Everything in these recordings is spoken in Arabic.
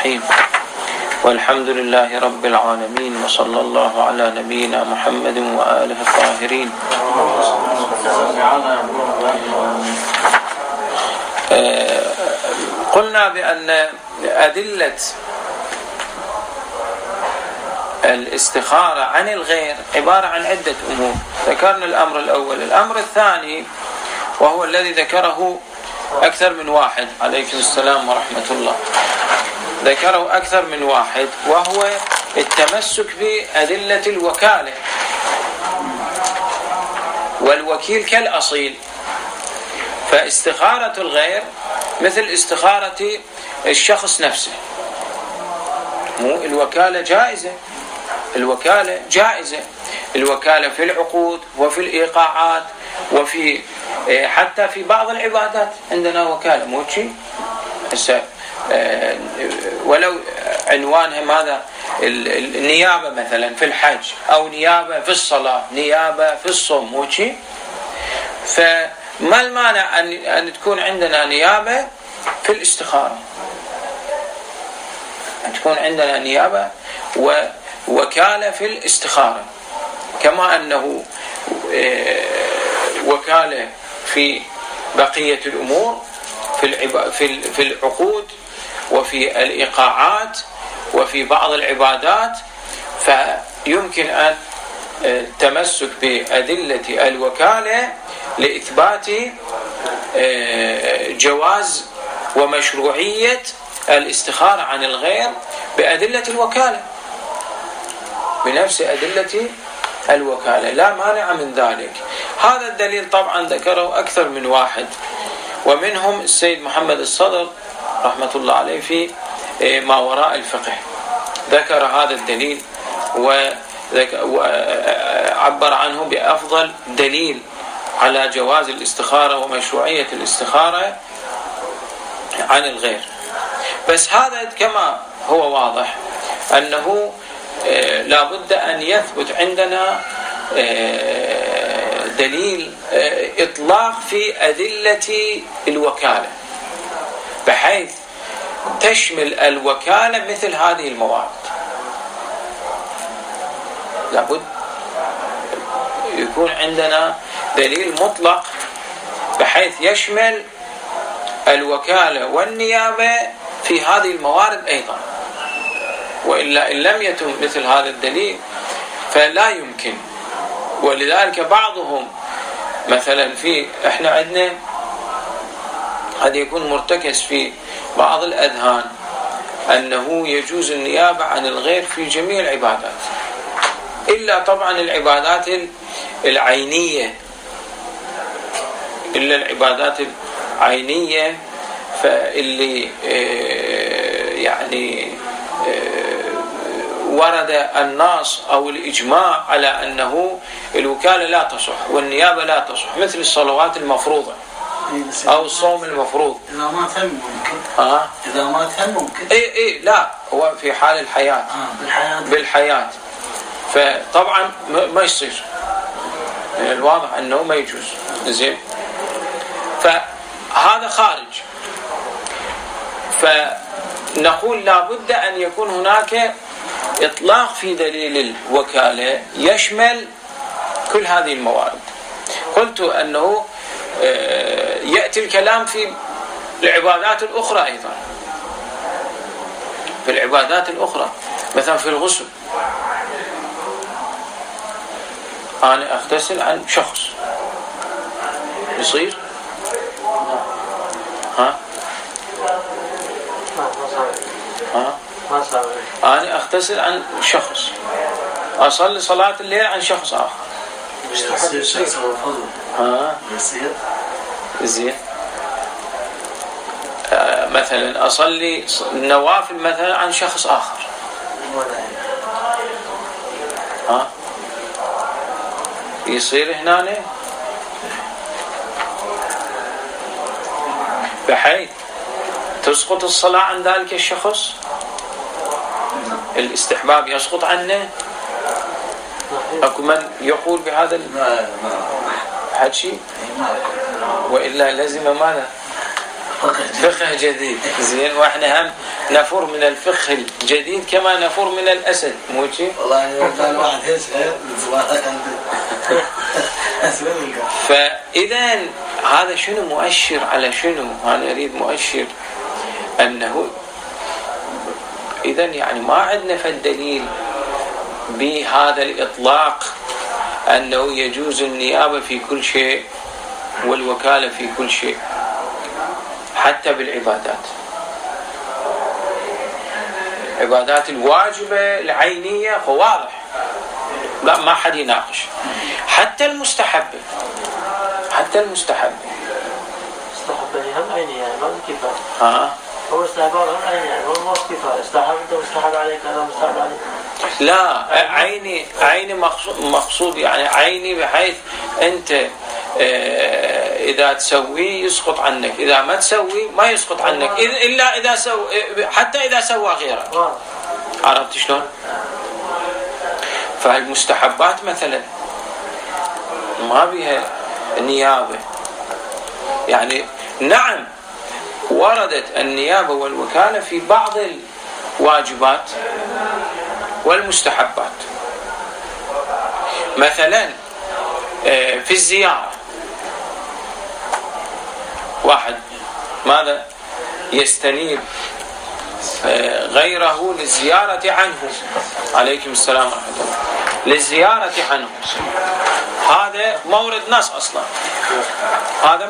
الرحيم والحمد لله رب العالمين وصلى الله على نبينا محمد وآله الطاهرين. قلنا بأن أدلة الاستخارة عن الغير عبارة عن عدة أمور. ذكرنا الأمر الأول. الأمر الثاني وهو الذي ذكره أكثر من واحد، عليكم السلام ورحمة الله، ذكره أكثر من واحد، وهو التمسك بأدلة الوكالة، والوكيل كالأصيل. فاستخارة الغير مثل استخارة الشخص نفسه. الوكالة جائزة، الوكالة جائزة، الوكالة في العقود وفي الإيقاعات وفي حتى في بعض العبادات عندنا وكالة، مو شيء ولو عنوانها ماذا؟ النيابة مثلا في الحج، أو نيابة في الصلاة، نيابة في الصوم، مو شيء. فما المانع أن تكون عندنا نيابة في الاستخارة، أن تكون عندنا نيابة ووكالة في الاستخارة، كما أنه وكالة في بقية الأمور، في العقود وفي الإيقاعات وفي بعض العبادات. فيمكن أن التمسك بأدلة الوكالة لإثبات جواز ومشروعية الاستخارة عن الغير بأدلة الوكالة، بنفس أدلة الوكالة، لا مانع من ذلك. هذا الدليل طبعا ذكره أكثر من واحد، ومنهم السيد محمد الصدر رحمة الله عليه في ما وراء الفقه، ذكر هذا الدليل وعبر عنه بأفضل دليل على جواز الاستخارة ومشروعية الاستخارة عن الغير. بس هذا كما هو واضح أنه لا بد أن يثبت عندنا دليل إطلاق في أدلة الوكالة بحيث تشمل الوكالة مثل هذه المواد. لابد يكون عندنا دليل مطلق بحيث يشمل الوكالة والنيابة في هذه الموارد أيضا، وإلا إن لم يتم مثل هذا الدليل فلا يمكن. ولذلك بعضهم مثلا احنا عندنا قد يكون مرتكز في بعض الأذهان أنه يجوز النيابة عن الغير في جميع العبادات، إلا طبعا العبادات العينية، إلا العبادات العينية فاللي يعني ورد النص أو الإجماع على أنه الوكالة لا تصح والنيابة لا تصح، مثل الصلوات المفروضة أو الصوم المفروض. إذا ما تم ممكن. إذا ما تم ممكن. لا، هو في حال الحياة. بالحياة. فطبعا ما يصير، الواضح أنه ما يجوز. زين. فهذا خارج. فنقول لا بد أن يكون هناك إطلاق في دليل الوكالة يشمل كل هذه الموارد. قلت أنه يأتي الكلام في العبادات الأخرى أيضا، في العبادات الأخرى مثلا في الغسل، أنا أغتسل عن شخص يصير؟ أنا أغتسل عن شخص، أصلي صلاة الليل عن شخص آخر. زين. مثلا أصلي النوافل مثلا عن شخص آخر. يصير هنا بحيث تسقط الصلاة عن ذلك الشخص، الاستحباب يسقط عنه. أكو من يقول بهذا الحكي؟ وإلا لازم ماذا؟ فقه جديد. زين، واحنا هم نفر من الفقه الجديد كما نفر من الاسد، مو شيء؟ والله كان واحد يسأل فاذا هذا شنو مؤشر على شنو؟ انا اريد مؤشر انه اذا يعني ما عندنا فالدليل بهذا الاطلاق انه يجوز النيابه في كل شيء والوكاله في كل شيء، حتى بالعبادات، العبادات الواجبه العينيه واضح، لا ما حد يناقش. حتى المستحبه، حتى المستحبه هم عينيه يعني ما كفايه. هو استحباب هم عيني يعني هو مو كفايه. استحب انت مستحب عليك انا مستحب عليك. لا، عيني مقصود يعني عيني بحيث انت اذا تسوي يسقط عنك، اذا ما تسوي ما يسقط عنك، الا اذا حتى اذا سوى غيره. عرفت شلون؟ فالمستحبات مثلا ما بها نيابه، يعني نعم وردت النيابه والوكاله في بعض الواجبات والمستحبات. مثلا في الزيارة، واحد ماذا يستنيب غيره للزيارة عنه، عليكم السلام ورحمة الله، للزيارة عنه، هذا مورد نص أصلا، هذا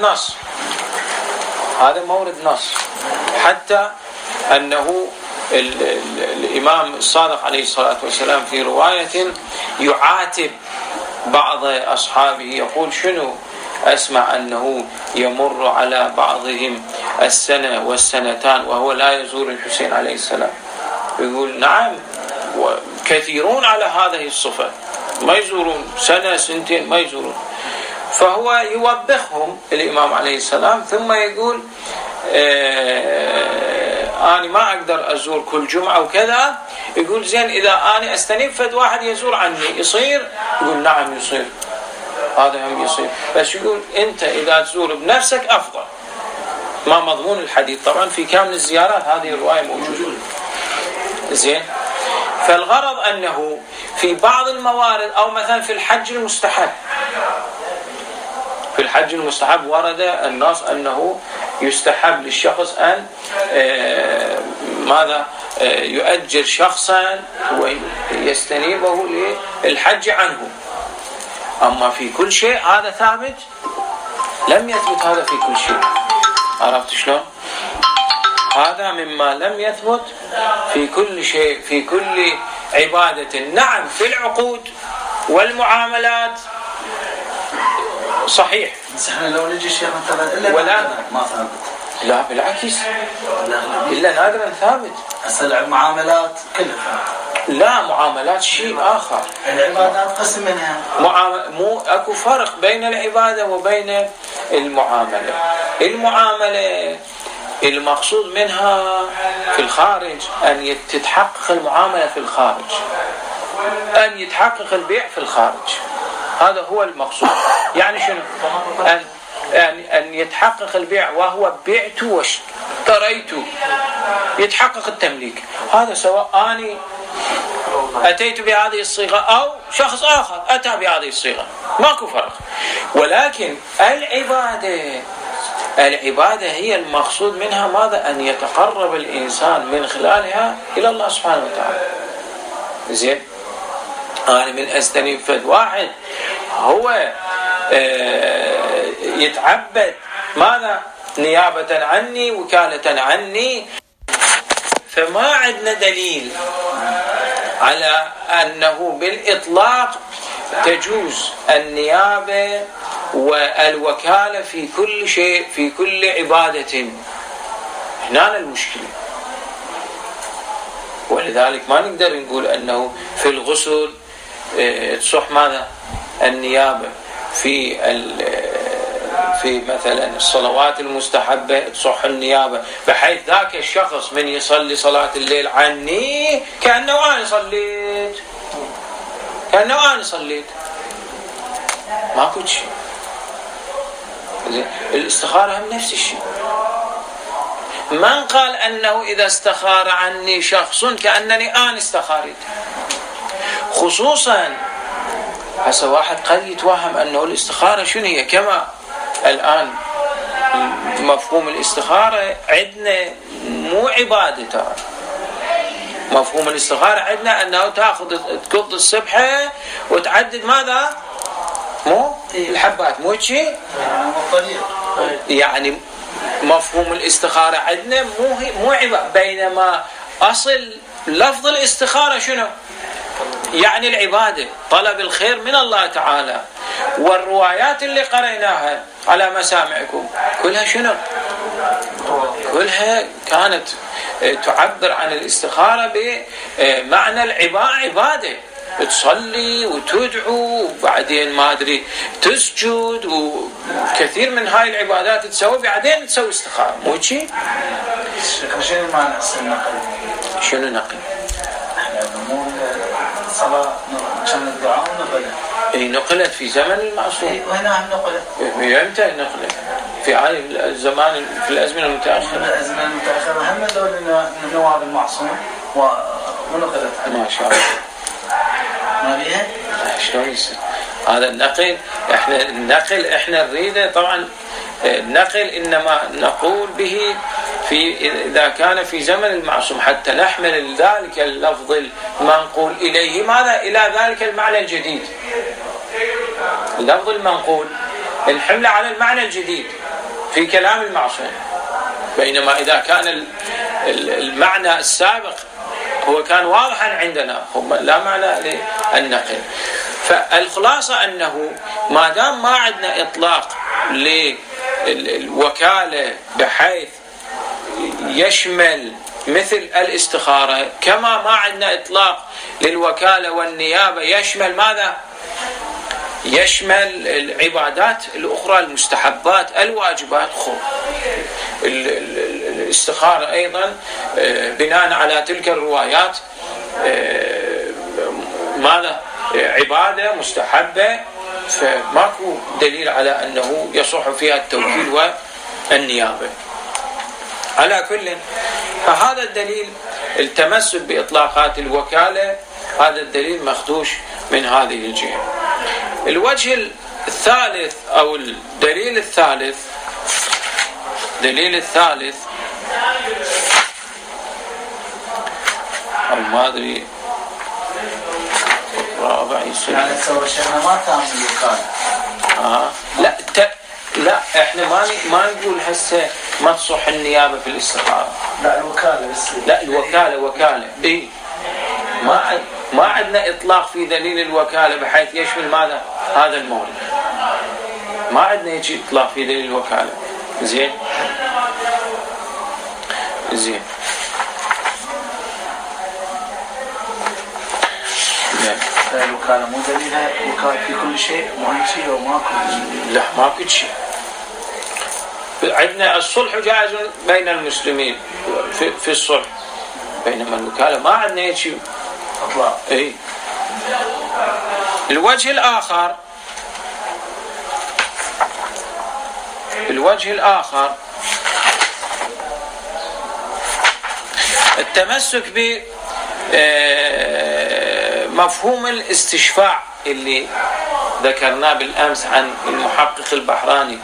مورد نص، حتى أنه الإمام الصادق عليه الصلاة والسلام في رواية يعاتب بعض أصحابه، يقول شنو أسمع أنه يمر على بعضهم السنة والسنتان وهو لا يزور الحسين عليه السلام. يقول نعم وكثيرون على هذه الصفة ما يزورون، سنة سنتين ما يزورون. فهو يوبخهم الإمام عليه السلام، ثم يقول أنا ما أقدر أزور كل جمعة وكذا. يقول زين إذا أنا أستنيب فد واحد يزور عني يصير؟ يقول نعم يصير، هذا هم يصير، بس يقول أنت إذا تزور بنفسك أفضل. ما مضمون الحديث طبعا في كامل الزيارات، هذه الرواية موجودة. زين، فالغرض أنه في بعض الموارد، أو مثلا في الحج المستحب، في الحج المستحب ورد النص أنه يستحب للشخص أن ماذا يؤجر شخصا ويستنيبه للحج عنه. أما في كل شيء هذا ثابت؟ لم يثبت هذا في كل شيء. عرفت شلون؟ هذا مما لم يثبت في كل شيء، في كل عبادة. نعم في العقود والمعاملات صحيح، بس احنا لو نجي الشيخ مثلا ولا ما ثابت. لا بالعكس، إلا نادرا ثابت. هسه المعاملات كلها لا، معاملات شيء آخر، العبادات قسم منها. مو أكو فرق بين العبادة وبين المعاملة. المعاملة المقصود منها في الخارج أن تتحقق المعاملة في الخارج، أن يتحقق البيع في الخارج، هذا هو المقصود. يعني شنو؟ أن يتحقق البيع وهو بعت واشتريت، يتحقق التمليك. هذا سواء أني أتيت بهذه الصيغة أو شخص آخر أتى بهذه الصيغة، ماكو فرق. ولكن العبادة هي المقصود منها ماذا؟ أن يتقرب الإنسان من خلالها إلى الله سبحانه وتعالى. زين، أنا من أستنيب فد واحد هو يتعبد ماذا؟ نيابة عني، وكالة عني، فما عندنا دليل على أنه بالإطلاق تجوز النيابة والوكالة في كل شيء، في كل عبادة. هنا المشكلة، ولذلك ما نقدر نقول أنه في الغسل تصح ماذا؟ النيابة، في مثلا الصلوات المستحبة تصح النيابة، بحيث ذاك الشخص من يصلي صلاة الليل عني كأنه أنا صليت، ماكو شيء. الاستخارة هم نفس الشيء، من قال أنه إذا استخار عني شخص كأنني أنا استخارت؟ خصوصا هسه واحد قد يتوهم أنه الاستخارة شنو هي. كما الآن مفهوم الاستخارة عندنا مو عبادة، ترى مفهوم الاستخارة عندنا أنه تأخذ تقض السبحة وتعدد ماذا؟ مو الحبات، مو شيء يعني. مفهوم الاستخارة عندنا مو عبادة، بينما أصل لفظ الاستخارة شنو؟ يعني العبادة، طلب الخير من الله تعالى. والروايات اللي قرأناها على مسامعكم كلها شنو؟ كلها كانت تعبر عن الاستخارة بمعنى العبادة، تصلي وتدعو وبعدين ما أدري تسجد، وكثير من هاي العبادات تسوي بعدين تسوي استخارة، مو شيء؟ شنو معنى النقل؟ شنو نقل؟ مو الصلاة كان الدعاء ونقلت. اي نقلت في زمن المعصوم. وهنا هم نقلت. امتى نقلت؟ في هاي الزمان، في الأزمنة المتأخرة. الأزمنة المتأخرة هم دول النواب المعصوم ونقلت. ما شاء الله. ما بيها؟ شلون يصير؟ هذا النقل احنا نريده طبعا. النقل إنما نقول به إذا كان في زمن المعصوم حتى نحمل ذلك اللفظ المنقول إليه ماذا؟ إلى ذلك المعنى الجديد. اللفظ المنقول نحمله على المعنى الجديد في كلام المعصوم، بينما إذا كان المعنى السابق هو كان واضحا عندنا لا معنى للنقل. فالخلاصة أنه ما دام ما عندنا إطلاق للوكالة بحيث يشمل مثل الاستخارة، كما ما عندنا إطلاق للوكالة والنيابة يشمل ماذا؟ يشمل العبادات الأخرى، المستحبات، الواجبات. الاستخارة أيضا بناء على تلك الروايات ماذا؟ عبادة مستحبة، فماكو دليل على أنه يصح فيها التوكيل والنيابة. على كل، فهذا الدليل التمسك بإطلاقات الوكالة، هذا الدليل مخدوش من هذه الجهة. الوجه الثالث أو الدليل الثالث أو ما أدري رابع يصير. يعني تصور شيخنا ما تعمل الوكالة. لا احنا ما نقول هسه ما تصح النيابة في الاستخارة. لا الوكالة بس. لا الوكالة وكالة. اي ما عندنا إطلاق في دليل الوكالة بحيث يشمل ماذا؟ هذا المورد. ما عندنا يجي إطلاق في دليل الوكالة. زين. الوكالة مو دليلها وكالة في كل شيء، مو شيء وماكو. لا ماكو شيء. عندنا الصلح جائز بين المسلمين في الصلح، بينما الوكالة ما عندنا شيء اطلاق. اي. الوجه الآخر التمسك بمفهوم الاستشفاع اللي ذكرناه بالأمس عن المحقق البحراني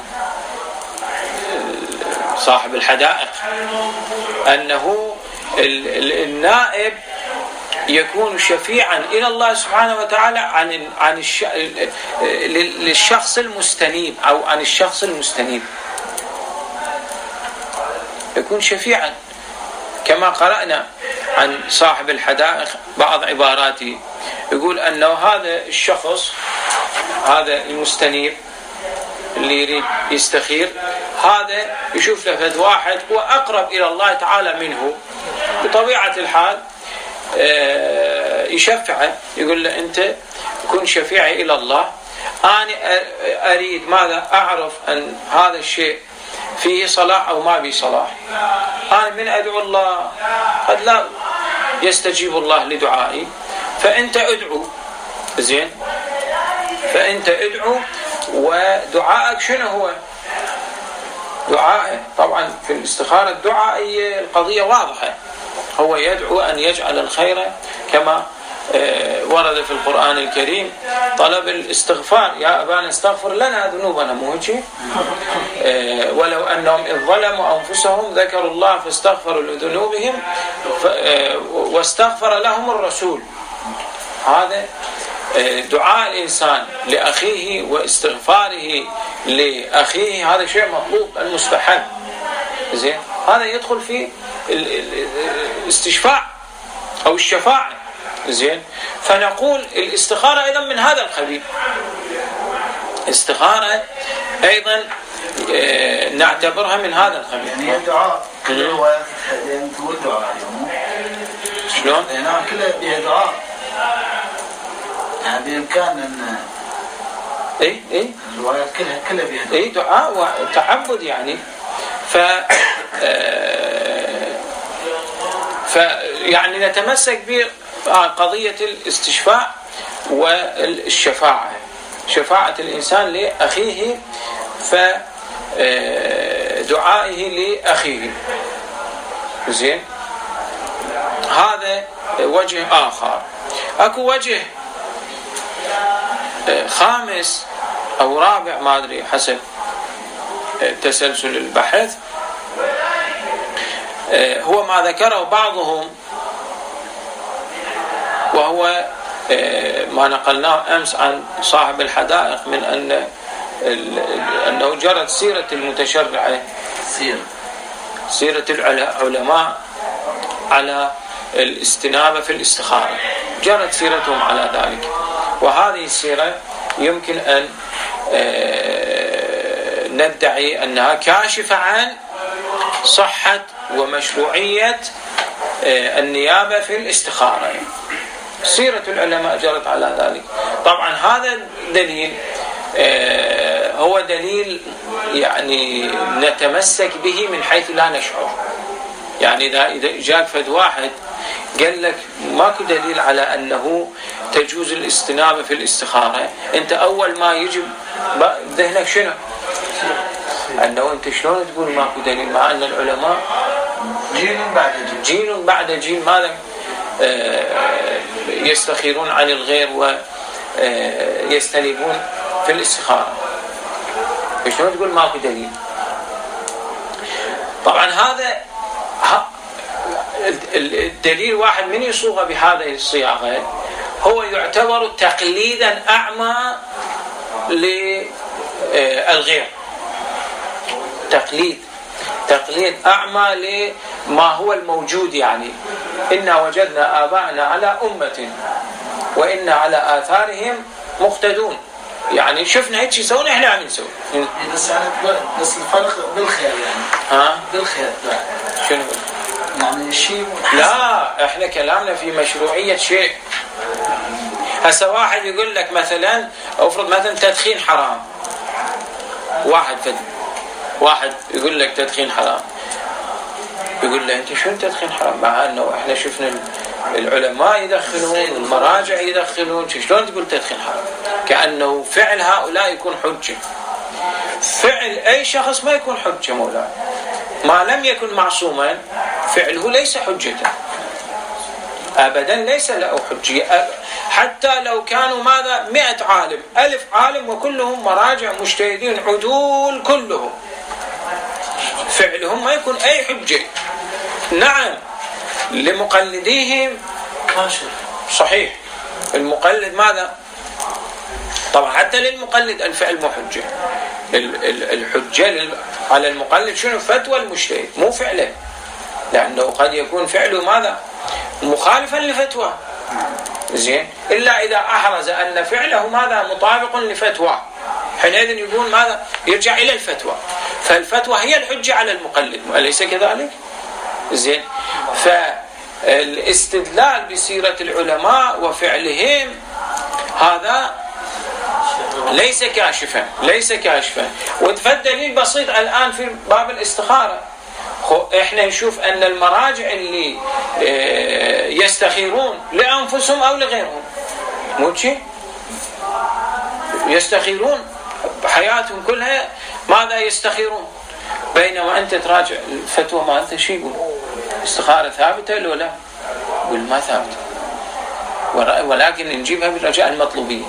صاحب الحدائق، أنه النائب يكون شفيعا إلى الله سبحانه وتعالى عن للشخص المستنيب أو عن الشخص المستنيب، يكون شفيعا. كما قرأنا عن صاحب الحدائق بعض عباراته، يقول أنه هذا الشخص، هذا المستنيب اللي يريد يستخير، هذا يشوف له فد واحد هو أقرب إلى الله تعالى منه، بطبيعة الحال يشفعه، يقول له أنت كن شفيعي إلى الله، أنا أريد ماذا؟ أعرف أن هذا الشيء فيه صلاح أو ما فيه صلاح. أنا من أدعو الله قد لا يستجيب الله لدعائي، فأنت أدعو. زين، فأنت أدعو، ودعائك شنو هو؟ دعاء. طبعا في الاستخارة الدعاء القضية واضحة، هو يدعو أن يجعل الخير كما ورد في القرآن الكريم طلب الاستغفار، يا أبانا استغفر لنا ذنوبنا، مو هيك؟ ولو أنهم إذ ظلموا أنفسهم ذكروا الله فاستغفروا لذنوبهم واستغفر لهم الرسول. هذا دعاء الإنسان لأخيه واستغفاره لأخيه هذا شيء مطلوب المستحب. زين، هذا يدخل في الاستشفاع أو الشفاعة. زين، فنقول الاستخارة أيضا من هذا القبيل. استخارة أيضا نعتبرها من هذا القبيل. يعني الدعاء كل الروايات تقول دعاء شلون؟ لأنها كلها بها دعاء، يعني بإمكان أن إيه الروايات كلها بها دعاء. دعاء وتعبد يعني. يعني نتمسك بقضية الاستشفاء والشفاعة، شفاعة الإنسان لأخيه فدعائه لأخيه. زين، هذا وجه آخر. أكو وجه خامس أو رابع ما أدري حسب تسلسل البحث، هو ما ذكره بعضهم، وهو ما نقلناه أمس عن صاحب الحدائق من أنه جرت سيرة المتشرعة، سيرة العلماء على الاستنابة في الاستخارة، جرت سيرتهم على ذلك. وهذه السيرة يمكن أن ندعي أنها كاشفة عن صحة ومشروعية النيابة في الاستخارة. سيرة العلماء جرت على ذلك. طبعا هذا دليل هو دليل يعني نتمسك به من حيث لا نشعر. يعني إذا جاء فد واحد قال لك ماكو دليل على أنه تجوز الاستنابة في الاستخارة، أنت أول ما يجب ذهنك شنو؟ أنه أنت شلون تقول ماكو دليل، مع أن العلماء جيل بعد جيل ماذا يستخيرون عن الغير ويستنيبون في الاستخارة، شلون تقول ماكو دليل؟ طبعا هذا الدليل واحد من يصوغ بهذه الصياغة هو يعتبر تقليدا أعمى للغير، تقليد أعمى لما هو الموجود. يعني إنا وجدنا آباءنا على أمة وإنا على آثارهم مقتدون، يعني شفنا هيك يسوون إحنا عم نسوي. بس الفرق بالخير يعني بالخير شنو يعني الشيء لا، إحنا كلامنا في مشروعية شيء. هسه واحد يقول لك مثلا أفرض مثلا تدخين حرام، واحد يقول لك تدخين حرام، يقول له أنت شو تدخين حرام، مع أنه إحنا شفنا العلماء يدخنون والمراجع يدخنون، شلون تقول تدخين حرام؟ كأنه فعل هؤلاء يكون حجة. فعل أي شخص ما يكون حجة مولاي، ما لم يكن معصوما فعله ليس حجة أبدا، ليس له حجية. حتى لو كانوا ماذا 100 عالم 1000 عالم وكلهم مراجع مجتهدين عدول كلهم، فعلهم ما يكون أي حجة. نعم لمقلديهم كاشف صحيح، المقلد ماذا طبعا حتى للمقلد الفعل مو حجة. الحجة على المقلد شنو؟ فتوى المجتهد مو فعله، لأنه قد يكون فعله ماذا مخالفا لفتوى. زين، إلا إذا أحرز أن فعله ماذا مطابق لفتوى، حينئذ يقول ماذا يرجع إلى الفتوى، فالفتوى هي الحجة على المقلد، أليس كذلك؟ زين، فالاستدلال بسيرة العلماء وفعلهم هذا ليس كاشفا. والدليل بسيط الآن في باب الاستخارة، احنا نشوف ان المراجع اللي يستخيرون لانفسهم او لغيرهم، مو شيء يستخيرون بحياتهم كلها، ماذا يستخيرون؟ بينما أنت تراجع الفتوى ما أنت شو يقول؟ استخارة ثابتة ولا لا؟ يقول ما ثابتة، ولكن نجيبها بالرجاء المطلوبية.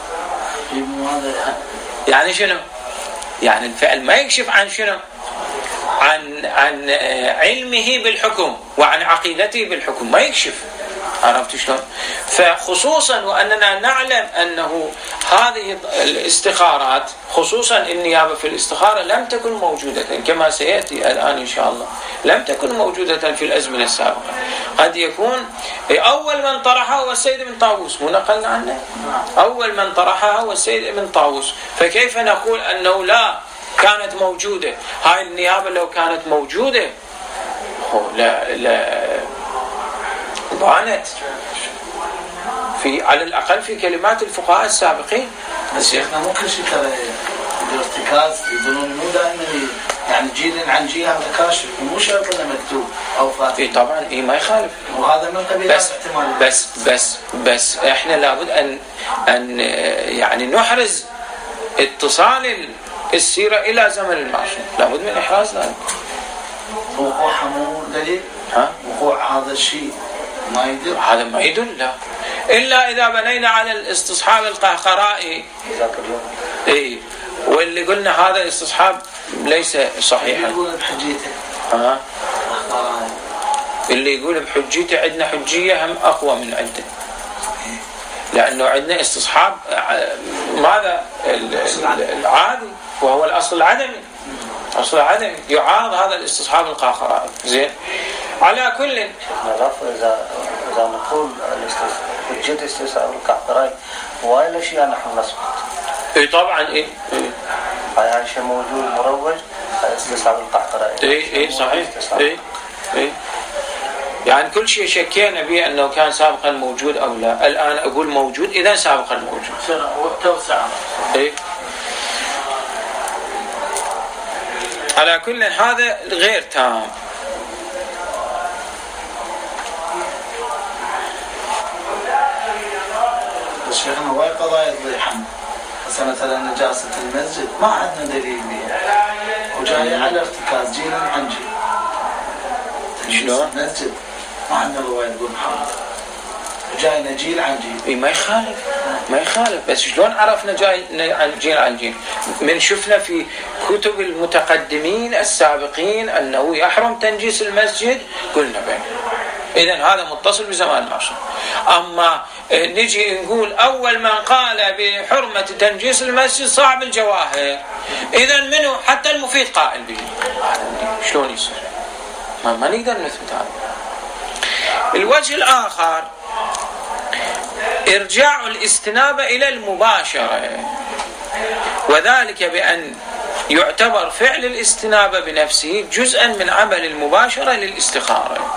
يعني شنو؟ يعني الفعل ما يكشف عن شنو؟ عن علمه بالحكم وعن عقيدته بالحكم، ما يكشف. عرفت شلون؟ فخصوصا وأننا نعلم أنه هذه الاستخارات، خصوصا النيابة في الاستخارة، لم تكن موجودة كما سيأتي الآن إن شاء الله، لم تكن موجودة في الأزمنة السابقة. قد يكون أول من طرحها هو السيد ابن طاووس، مو نقلنا عنه؟ أول من طرحها هو السيد ابن طاووس، فكيف نقول أنه لا كانت موجودة؟ هاي النيابة لو كانت موجودة لا بانت على الأقل في كلمات الفقهاء السابقين. بس احنا مو كل شيء ترى الارتكاز يقولون مو دائما يعني جيل عن جيل هذا كاشف، مو شرط انه مكتوب او فاتح. طبعا ما يخالف، وهذا من قبيل احتمال. بس احنا لابد ان يعني نحرز اتصال السيرة الى زمن المعصوم، لابد من احراز ذلك. وقوعها مو دليل؟ وقوع هذا الشيء ما يدل؟ هذا ما يدل، لا، إلا إذا بنينا على الاستصحاب القهقرائي. واللي قلنا هذا الاستصحاب ليس صحيحا. يقول بحجيته. اللي يقول بحجيته عندنا حجية هم أقوى من عنده، لأنه عندنا استصحاب ماذا؟ العادي، وهو الأصل العدمي. أصل عدمي يعارض هذا الاستصحاب القهقرائي. زين، على كل إذا نقول حجة استصحاب القهقرائي واي الأشياء نحن نسبت. طبعا هاي شيء موجود مروج استصحاب القهقرائي. صحيح. يعني كل شيء شكينا به أنه كان سابقا موجود أو لا، الآن أقول موجود، إذا سابقا موجود. توسع. على كل هذا غير تام. شيخنا وايد قضايا تضيحنا، بس مثلا نجاسة المسجد ما عندنا دليل بها، وجاي على ارتكاز جيل عن جيل. شلون؟ المسجد ما عندنا رواية تقول محمد، وجاينا جيل عن جيل. ما يخالف، بس شلون عرفنا جاي عن جيل عن جيل؟ من شفنا في كتب المتقدمين السابقين أنه يحرم تنجيس المسجد، قلنا بين. إذن هذا متصل بزمان المعصوم. أما نجي نقول أول من قال بحرمة تنجيس المسجد صاحب الجواهر، إذن منه حتى المفيد قائل به. شلون يصير؟ ما نقدر نثبت هذا. الوجه الآخر إرجاع الاستنابة إلى المباشرة، وذلك بأن يعتبر فعل الاستنابة بنفسه جزءا من عمل المباشرة للاستخارة.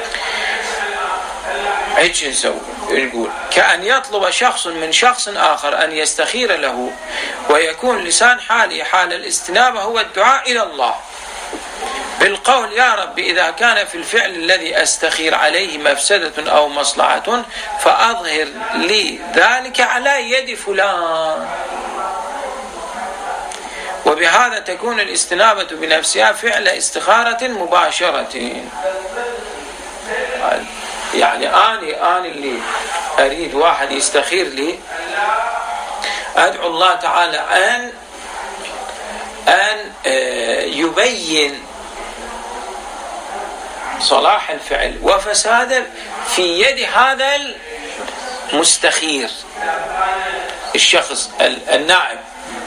هيك نقول كأن يطلب شخص من شخص آخر أن يستخير له، ويكون لسان حاله حال الاستنابة هو الدعاء إلى الله بالقول يا رب إذا كان في الفعل الذي أستخير عليه مفسدة أو مصلحة فأظهر لي ذلك على يد فلان. وبهذا تكون الاستنابة بنفسها فعل استخارة مباشرة. يعني أنا اللي أريد واحد يستخير لي، أدعو الله تعالى أن يبين صلاح الفعل وفساده في يد هذا المستخير، الشخص النائب.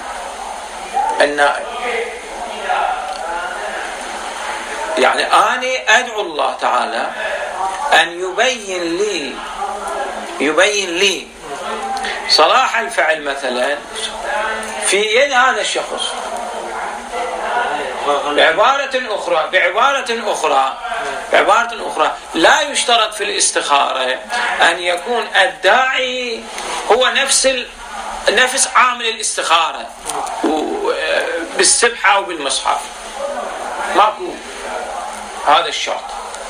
يعني أنا أدعو الله تعالى أن يبين لي صلاح الفعل مثلا في يد هذا الشخص. بعبارة أخرى لا يشترط في الاستخارة أن يكون الداعي هو نفس عامل الاستخارة بالسبحة أو بالمصحف. ماكو هذا الشرط،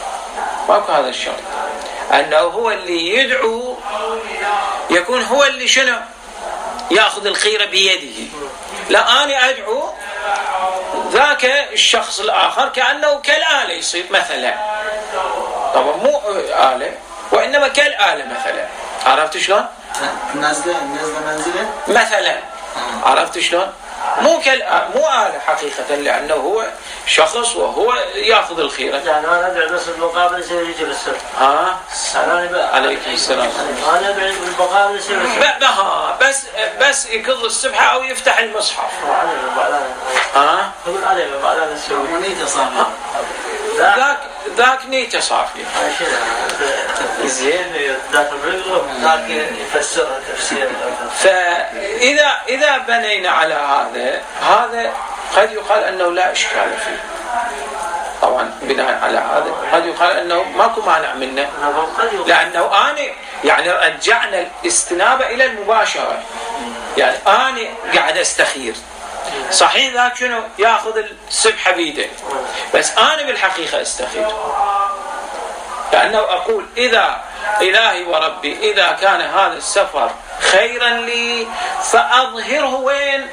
أنه هو اللي يدعو يكون هو اللي شنو يأخذ الخيرة بيده. لا، أنا أدعو ذاك الشخص الآخر كأنه كالآلة يصير مثلا، طبعا مو آلة وإنما كالآلة مثلا. عرفت شلون؟ نازلة منزلة مثلا. عرفت شلون؟ مو آلة حقيقة، لأنه هو شخص وهو يأخذ الخيرة. يعني أنا أدعي بس بالمقابل يصير يجي بالسر. عليكم السلام. أنا أدعي بالمقابل يصير بالسر. بس يكض السبحة أو يفتح المصحف. يقول عليه بعدين السر. نيته صافية. ذاك نيته صافية. زين. ذاك الرجل ذاك يفسرها تفسير. فإذا بنينا على هذا قد يقال أنه لا إشكال فيه. طبعا بناء على هذا قد يقال أنه ماكو مانع منه، لأنه يعني رجعنا الاستنابة إلى المباشرة. يعني أنا قاعد أستخير، صحيح ذاك شنو يأخذ السبحة بيده، بس أنا بالحقيقة أستخير، لأنه أقول إذا إلهي وربي إذا كان هذا السفر خيرا لي فأظهره وين؟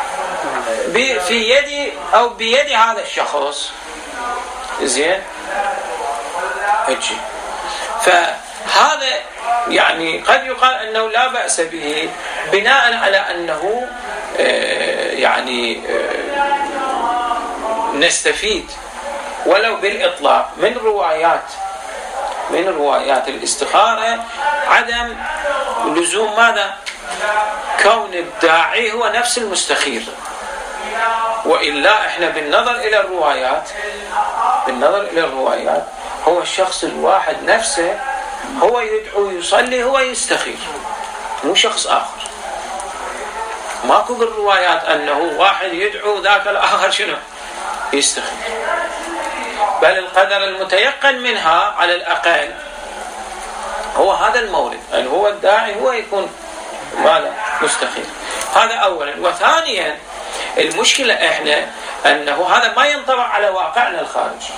في يدي أو بيد هذا الشخص. زين. أجي. فهذا يعني قد يقال أنه لا بأس به بناء على أنه يعني نستفيد ولو بالإطلاق من روايات الاستخارة عدم لزوم ماذا؟ كون الداعي هو نفس المستخير. وإلا إحنا بالنظر إلى الروايات هو الشخص الواحد نفسه هو يدعو يصلي هو يستخير، مو شخص آخر. ماكو بالروايات أنه واحد يدعو ذاك الآخر شنو يستخير، بل القدر المتيقن منها على الأقل هو هذا المورد، أن هو الداعي هو يكون ماذا مستخير. هذا أولا. وثانيا المشكلة إحنا أنه هذا ما ينطبق على واقعنا الخارجي.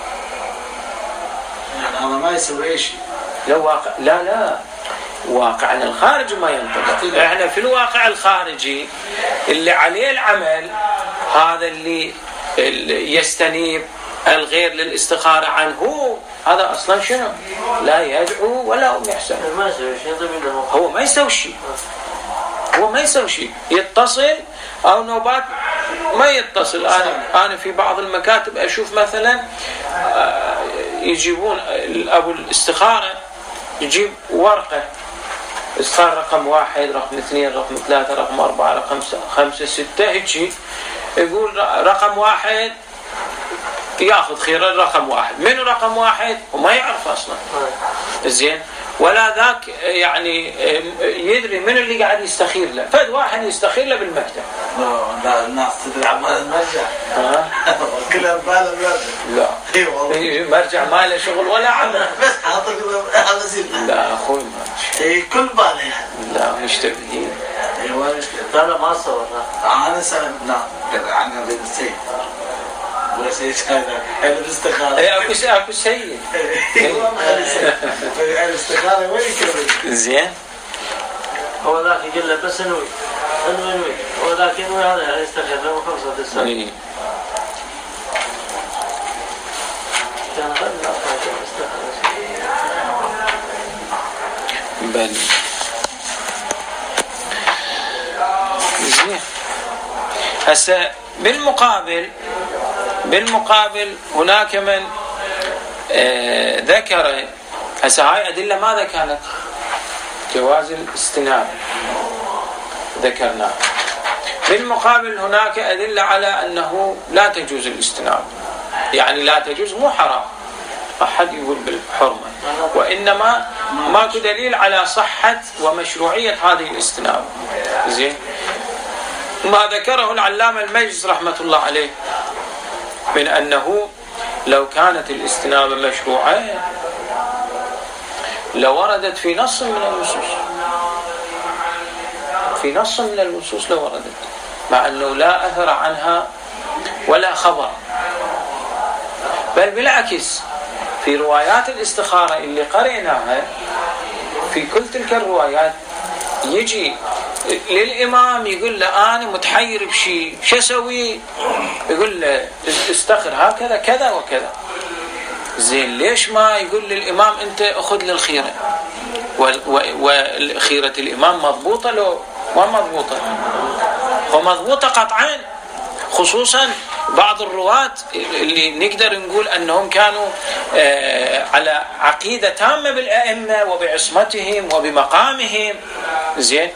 يعني هذا ما يسوي شيء. لا واقعنا الخارجي ما ينطبق. إحنا في الواقع الخارجي اللي عليه العمل هذا اللي يستنيب الغير للاستخارة عنه، هذا أصلا شنو؟ لا يدعو ولا هم يحسن. هو ما يسوي شيء. يتصل أو نوبات ما يتصل. أنا في بعض المكاتب أشوف مثلا يجيبون أبو الاستخارة يجيب ورقة استخارة رقم 1 رقم 2 رقم 3 رقم 4 رقم 5 6 هيك، يقول رقم 1 ياخذ خير الرقم 1. منو رقم 1 وما يعرف أصلا. زين. ولا ذاك يعني يدري من اللي قاعد يستخير له. فد واحد يستخير له بالمكتب. لا الناس تدري عمال المرجع. كلها بباله. لا. مرجع ما له شغل ولا عمل. بس حاطك هذا زين. لا أخوي ما. كل باله يعني. لا مشتبهين. ايوه لا ما صور. أنا سلم لا عن غير السيد. ولا شيء هذا الاستخارة. أكو سيد. الاستخارة وين يكمل؟ زين. هو ذاك يقول له بس انوي. هو ذاك ينوي هذا يعني يستخير له وخلصت السنة. كان غير بل. زين. هسه بالمقابل هناك من ذكر هسه هاي أدلة ماذا كانت؟ جواز الاستنابة ذكرناه. بالمقابل هناك أدلة على أنه لا تجوز الاستنابة، يعني لا تجوز مو حرام، أحد يقول بالحرمة، وإنما ماكو دليل على صحة ومشروعية هذه الاستنابة. زين. ما ذكره العلامة المجلس رحمة الله عليه من أنه لو كانت الاستنابة مشروعة لوردت في نص من النصوص لوردت، مع أنه لا أثر عنها ولا خبر، بل بالعكس في روايات الاستخارة اللي قرأناها في كل تلك الروايات يجي للإمام يقول له أنا متحير بشيء شو أسوي؟ يقول له استخر هكذا كذا وكذا. زين ليش ما يقول للإمام أنت أخذ للخيرة؟ والخيرة الإمام مضبوطة لو ما مضبوطة؟ ومضبوطة قطعا، خصوصا بعض الرواة اللي نقدر نقول أنهم كانوا على عقيدة تامة بالأئمة وبعصمتهم وبمقامهم. زين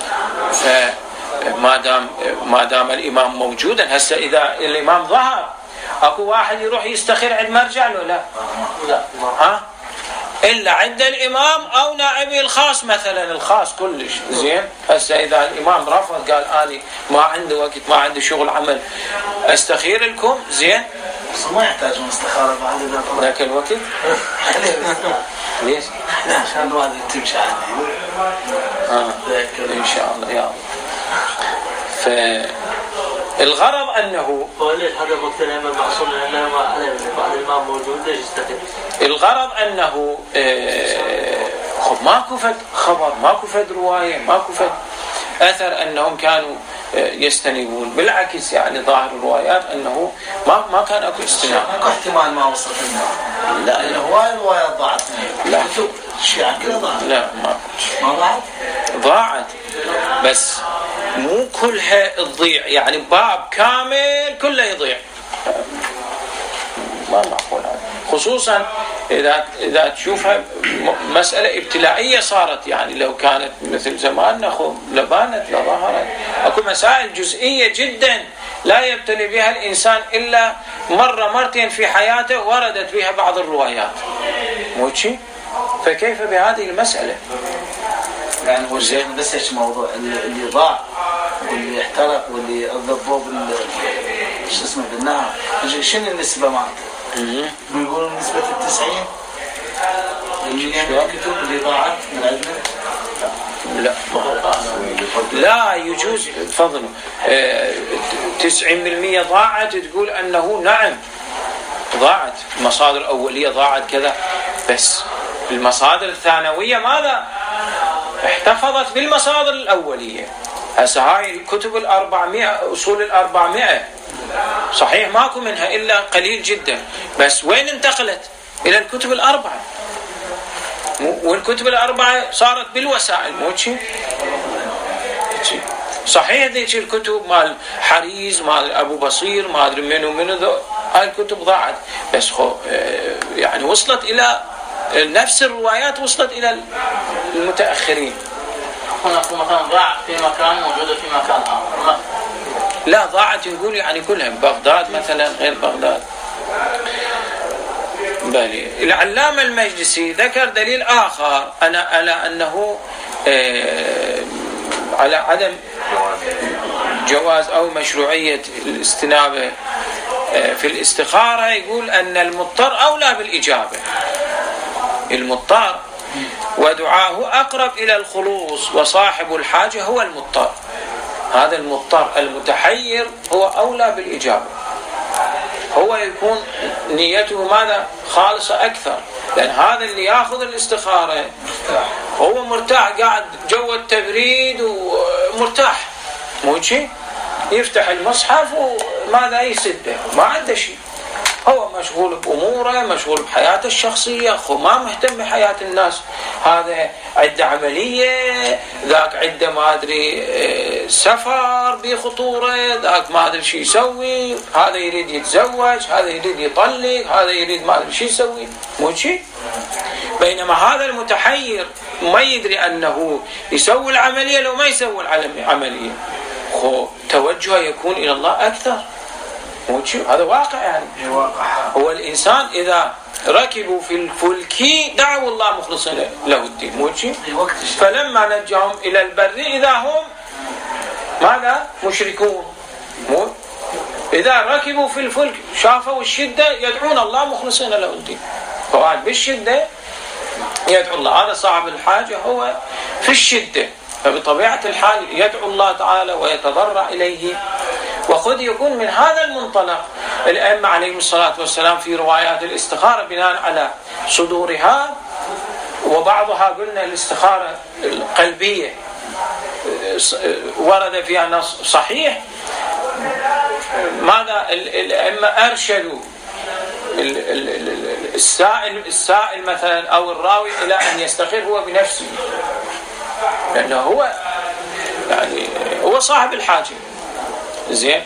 فما دام الإمام موجودا. هسه إذا الإمام ظهر أكو واحد يروح يستخير عند مرجع له؟ لا ها، إلا عند الإمام أو نائبه الخاص مثلا، الخاص كلش. زين هسه إذا الإمام رفض قال أنا ما عندي وقت ما عندي شغل عمل أستخير لكم، زين بس ما يحتاجون استخارة بعد إذا طلع ذاك الوقت. ليش؟ عشان الواحد تمشي عليه. إن شاء الله يا الله. فالغرض أنه ليش هذا مقتنع بالمقصود لأنه بعد الإمام موجود ليش يستخير؟ الغرض أنه ماكو فد خبر، ماكو فد رواية، ماكو فد أثر أنهم كانوا يستنيبون. بالعكس يعني ظاهر الروايات أنه ما كان أكو استناب. ماكو احتمال ما وصلت لنا. لا هواي روايات ضاعت. لا الشيعة كلها ضاعت. لا ما ضاعت. ضاعت بس مو كلها تضيع، يعني باب كامل كله يضيع، ما معقول هذا. خصوصا إذا تشوفها مسألة ابتلائية صارت، يعني لو كانت مثل زماننا لبانت لظهرت. أكو مسائل جزئية جدا لا يبتلي بها الإنسان إلا مرة مرتين في حياته وردت بها بعض الروايات، مو شيء؟ فكيف بهذه المسألة؟ يعني هو زين بس ايش موضوع اللي ضاع واللي احترق واللي ضبوه شو اسمه بالنهر، شنو النسبة مالته؟ بيقولوا نسبة 90 الكتب اللي ضاعت من عندنا. لا يجوز تفضلوا 90% ضاعت، تقول أنه نعم ضاعت، المصادر الأولية ضاعت كذا، بس المصادر الثانوية ماذا؟ احتفظت بالمصادر الأولية. هسه هاي الكتب 400 أصول 400 صحيح ماكو منها إلا قليل جدا، بس وين انتقلت؟ إلى الكتب 4. والكتب 4 صارت بالوسائل، مو شيء؟ صحيح ذيك الكتب مال حريز مال أبو بصير ما أدري منو هاي الكتب ضاعت، بس يعني وصلت إلى نفس الروايات، وصلت إلى المتأخرين. مثلا ضاع في مكان موجودة في مكان آخر. لا ضاعت نقول يعني كلها بغداد مثلا غير بغداد. بالي العلامة المجلسي ذكر دليل آخر على أنه على عدم جواز أو مشروعية الاستنابة في الاستخارة. يقول أن المضطر أولى بالإجابة، المضطر ودعاه أقرب إلى الخلوص، وصاحب الحاجة هو المضطر. هذا المضطر المتحير هو أولى بالإجابة، هو يكون نيته ماذا؟ خالصة أكثر، لأن هذا اللي يأخذ الاستخارة هو مرتاح، قاعد جو التبريد ومرتاح، مو شيء؟ يفتح المصحف وماذا يسده، ما عنده شيء، هو مشغول بأموره، مشغول بحياته الشخصية، ما مهتم بحياة الناس. هذا عنده عملية، ذاك عنده ما أدري سفر بخطورة، ذاك ما أدري شو يسوي، هذا يريد يتزوج، هذا يريد يطلق، هذا يريد ما أدري شو يسوي، مو شيء؟ بينما هذا المتحير ما يدري أنه يسوي العملية لو ما يسوي العملية، توجهه يكون إلى الله أكثر، مو شيء؟ هذا واقع يعني. هو الإنسان إذا ركبوا في الفلك دعوا الله مخلصين له الدين، مو شيء؟ فلما نجاهم إلى البر إذا هم ماذا؟ مشركون. مو إذا ركبوا في الفلك شافوا الشدة يدعون الله مخلصين له الدين، فوعد بالشدة يدعو الله. هذا صاحب الحاجة هو في الشدة، فبطبيعة الحال يدعو الله تعالى ويتضرع إليه. وقد يكون من هذا المنطلق الأئمة عليهم الصلاة والسلام في روايات الاستخارة بناء على صدورها، وبعضها قلنا الاستخارة القلبية ورد فيها نص صحيح، ماذا الأئمة أرشدوا السائل مثلا أو الراوي إلى أن يستخير هو بنفسه، لأنه هو يعني هو صاحب الحاجة. زين،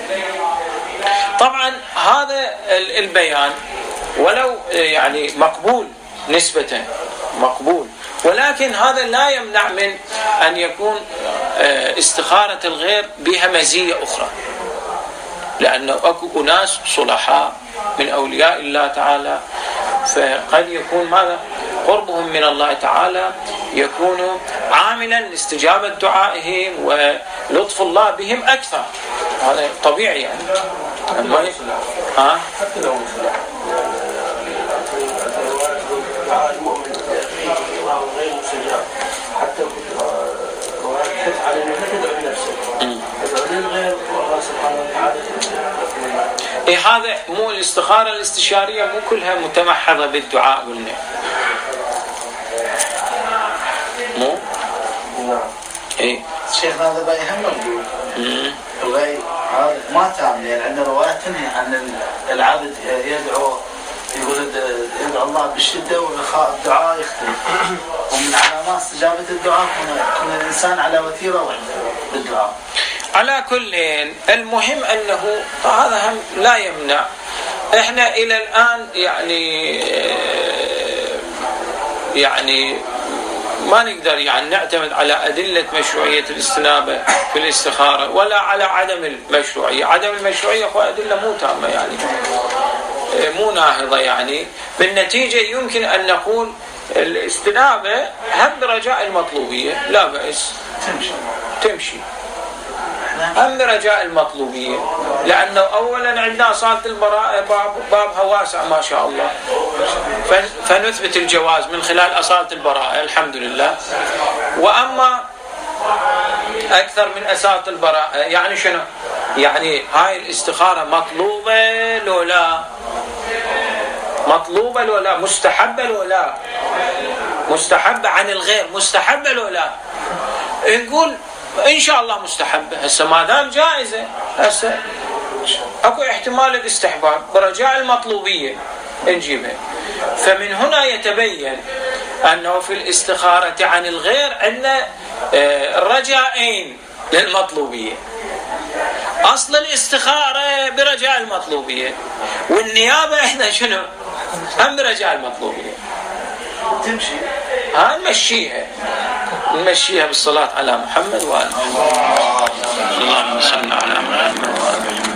طبعا هذا البيان ولو يعني مقبول نسبة مقبول، ولكن هذا لا يمنع من أن يكون استخارة الغير بها مزية أخرى، لأنه أكو أناس صلحاء من أولياء الله تعالى، فقد يكون ماذا قربهم من الله تعالى يكون عاملا لاستجابة دعائهم ولطف الله بهم أكثر، هذا طبيعي يعني. حتى لو غير مستجاب، حتى حث على انه تدعو لنفسك تدعو للغير والله سبحانه وتعالى. هذا مو الاستخارة الاستشارية مو كلها متمحضة بالدعاء قلنا، مو شيخنا هذا بقى هم موجود الغير هذا ما تام، لأن عندنا روايات تنهي عن العبد يدعو، يقول يدعو الله بالشدة والرخاء، الدعاء يختلف، ومن علامات استجابة الدعاء كون الإنسان على وتيرة واحدة بالدعاء. على كل المهم أنه هذا هم لا يمنع. إحنا إلى الآن يعني ما نقدر يعني نعتمد على أدلة مشروعية الاستنابة في الاستخارة ولا على عدم المشروعية. عدم المشروعية هو أدلة مو تامة يعني مو ناهضة، يعني بالنتيجة يمكن أن نقول الاستنابة هم برجاء المطلوبية لا بأس تمشي هم برجاء المطلوبية، لأنه أولا عندنا أصالة البراءة بابها واسع ما شاء الله، فنثبت الجواز من خلال أصالة البراءة الحمد لله. وأما أكثر من أصالة البراءة يعني شنو؟ يعني هاي الاستخارة مطلوبة لو لا؟ مطلوبة لو لا؟ مستحبة لو لا؟ مستحبة عن الغير مستحبة لو لا؟ نقول إن شاء الله مستحبة. هسه ما دام جائزة هسه أكو احتمال الاستحباب برجاء المطلوبية نجيبها. فمن هنا يتبين أنه في الاستخارة عن الغير عندنا رجائين للمطلوبية. أصل الاستخارة برجاء المطلوبية، والنيابة إحنا شنو؟ هم برجاء المطلوبية. تمشي نمشيها بالصلاة على محمد وآله. اللهم صل على محمد وآله.